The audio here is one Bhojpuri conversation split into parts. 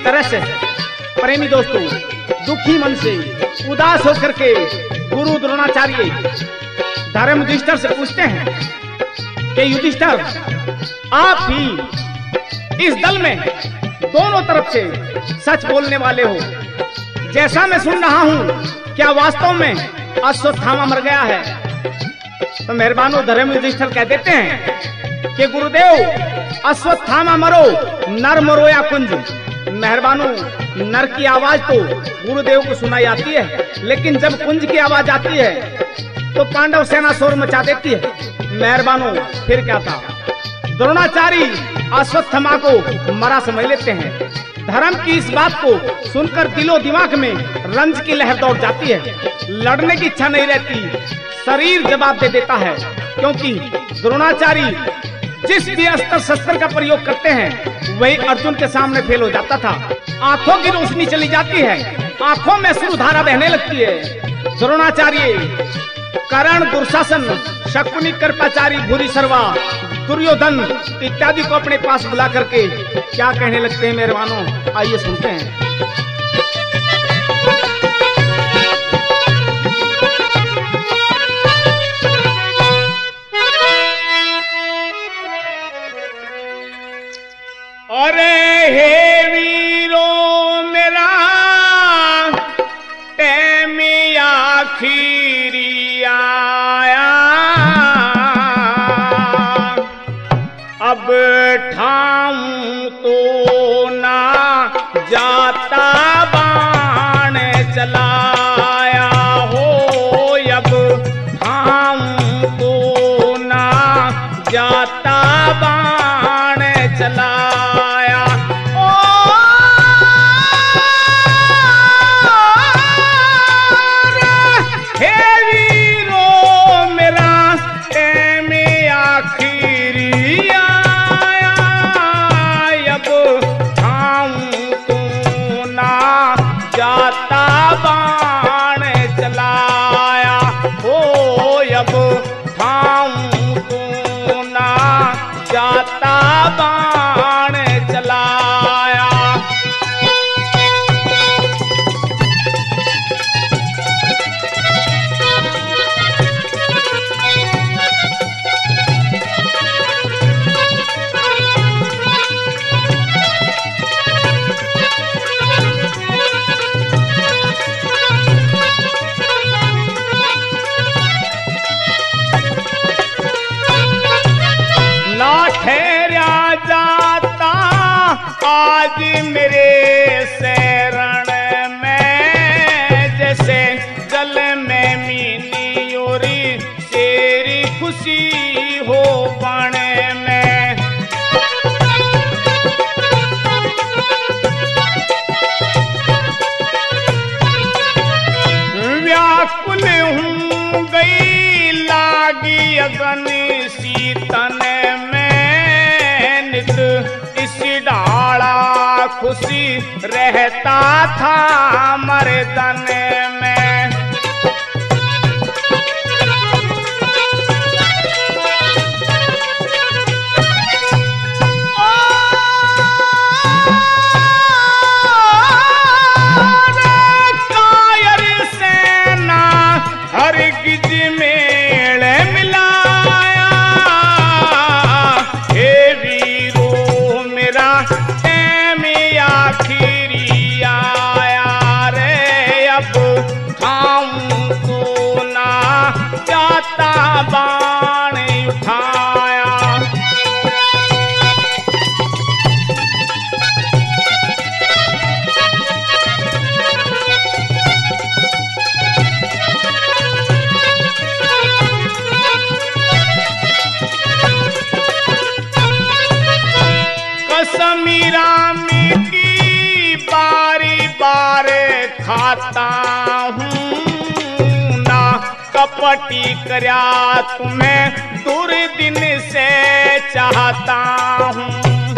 तरह से प्रेमी दोस्तों दुखी मन से उदास होकर के गुरु द्रोणाचार्य धर्म युधिष्ठिर से पूछते हैं कि युधिष्ठिर, आप ही इस दल में दोनों तरफ से सच बोलने वाले हो। जैसा मैं सुन रहा हूं, क्या वास्तव में अश्वत्थामा मर गया है? तो मेहरबानो धर्म युधिष्ठिर कह देते हैं कि गुरुदेव, अश्वत्थामा मरो, नर मरो या कुंज। मेहरबानो, नर की आवाज तो गुरुदेव को सुनाई आती है, लेकिन जब कुंज की आवाज आती है तो पांडव सेना शोर मचा देती है। मेहरबानो, फिर क्या था? द्रोणाचार्य अश्वत्थामा को मरा समझ लेते हैं। धर्म की इस बात को सुनकर दिलो दिमाग में रंज की लहर दौड़ जाती है। लड़ने की इच्छा नहीं रहती, शरीर जवाब दे देता है, क्योंकि द्रोणाचार्य जिस भी अस्त्र शस्त्र का प्रयोग करते हैं वही अर्जुन के सामने फेल हो जाता था। आंखों की रोशनी चली जाती है, आंखों में अश्रुधारा बहने लगती है। द्रोणाचार्य, कर्ण, दुशासन, शकुनी, कृपाचारी, भूरिश्रवा, दुर्योधन इत्यादि को अपने पास बुला करके क्या कहने लगते हैं मेहरबानों, आइए सुनते हैं। अरे हे वीरो मेरा टैम आखिरी आया, अब ठाऊं तो ना जाता बाण चलाया हो, अब ठाऊं तो ना जाता बाण चलाया। ओ हे वीरो मेरा टैम आखिरी आया, अब ठाऊं तो ना जाता बाण चलाया हो, अब ठाऊं तो ना जाता बाण चलाया। ना ठहरा जाता आज मेरे शरण में, जैसे जल में मीनी उरी तेरी खुशी हो बण में। व्याकुल हूँ गई लागी अगन सीतन में, नित इस डाला खुशी रहता था मर्दन में। कायर सेना हरगिज मेल मिलाया, हे वीरो मेरा टैम आखिरी आया रे, अब ठाऊं तो ना जाता बाण उठाया। कसमी रामी की बारी बार खाता हूँ ना, कपटी करया तुम्हें दुर्दिन से चाहता हूँ।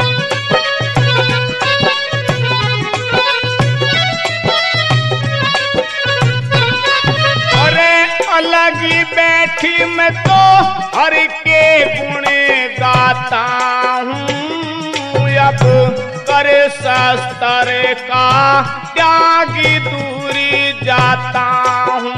अरे अलग ही बैठी मैं तो हर के गुण गाता हूँ, अब पर शस्त्र का त्यागी दूरी जाता हूँ।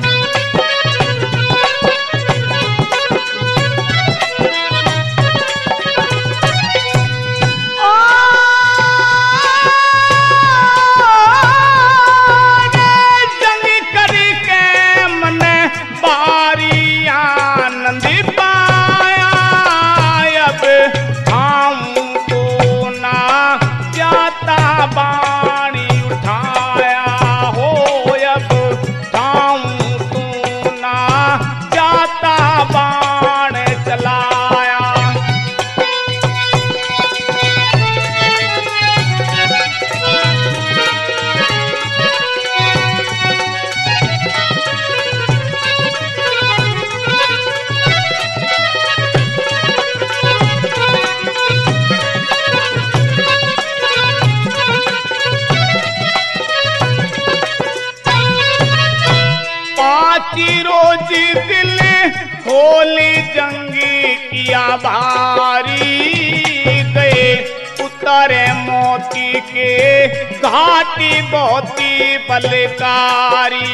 रोजी दिल खोली जंगी किया भारी, गए उतरे मोती के घाटी बहुती बलकारी।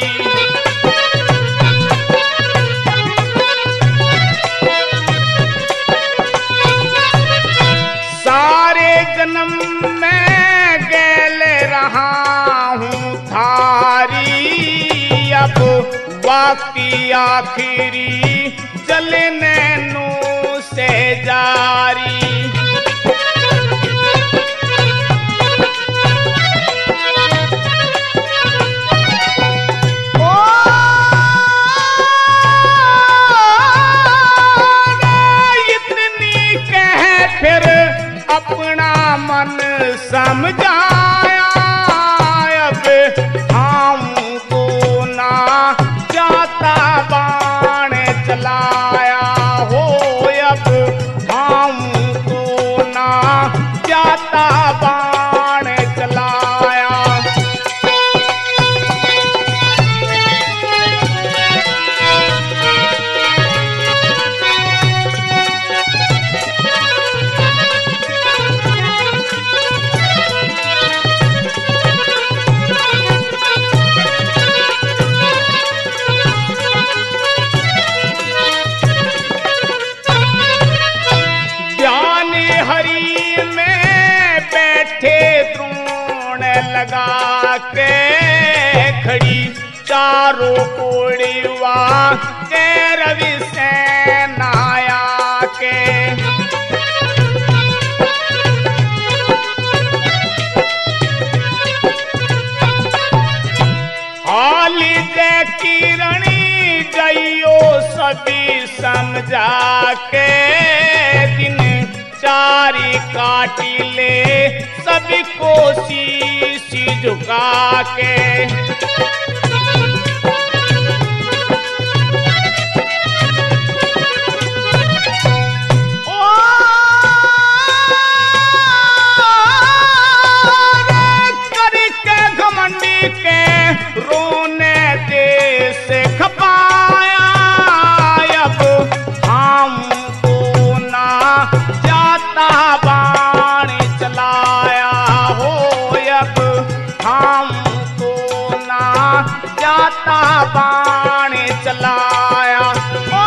सारे जन्म में गैल रहा हूँ थारी, अब वाकी आखिरी जलने नू से जारी। ओ इतनी कह फिर अपना मन समझाया, अब हमको ना जाता बाण चलाया हो, अब हमको ना जाता बाण चलाया। लगा के खड़ी चारों कोड़ीवा के रवि सेनाया के, हाली जय किरणी जइयो सभी समझा के, दिन चारी काटी ले सभी को शीशी झुका के। ओ करके घमंडी के रोने दे से खपाया, अब हमको ना जाता बाण चलाया हो, अब हमको ना जाता बाण चलाया। ओ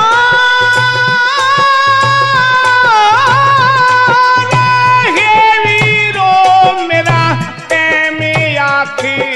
हे वीरो मेरा प्रेम आखिर